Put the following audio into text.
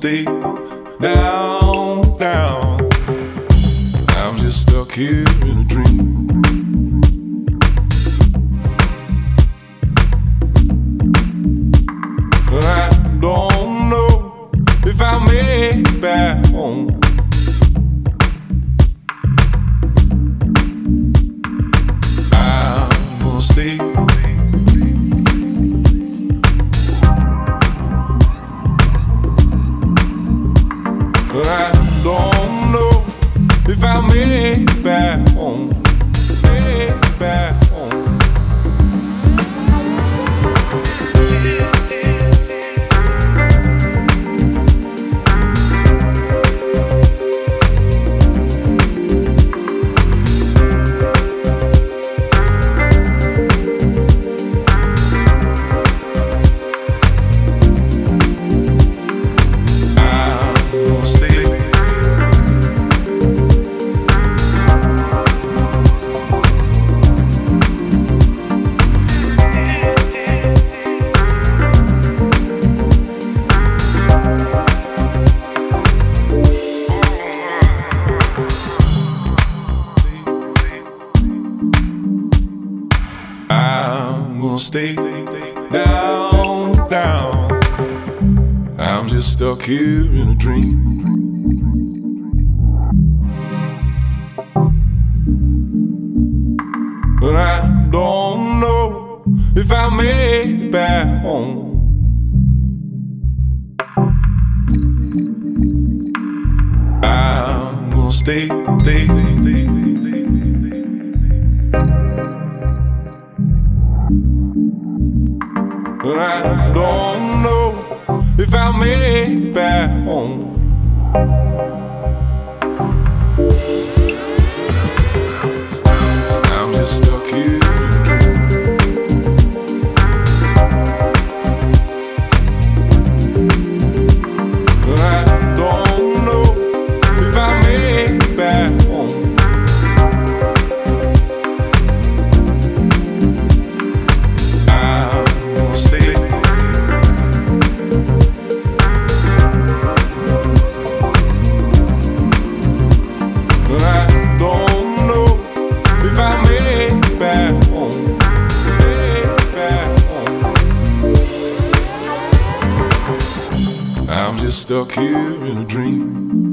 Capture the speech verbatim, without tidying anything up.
stay down, down. I'm just stuck here in a dream. But I don't know if I'll make it back home. I'm gonna stay. But I don't know if I'll make it back home. Make it back home. I'm gonna stay down, down. I'm just stuck here in a dream. But I don't know if I'll make it back home. I'm gonna stay, stay, stay, stay. But I don't know if I'll make it back home. I'm just stuck here in a dream. But I don't know if I'll make it back home. I'm just stuck here in a dream.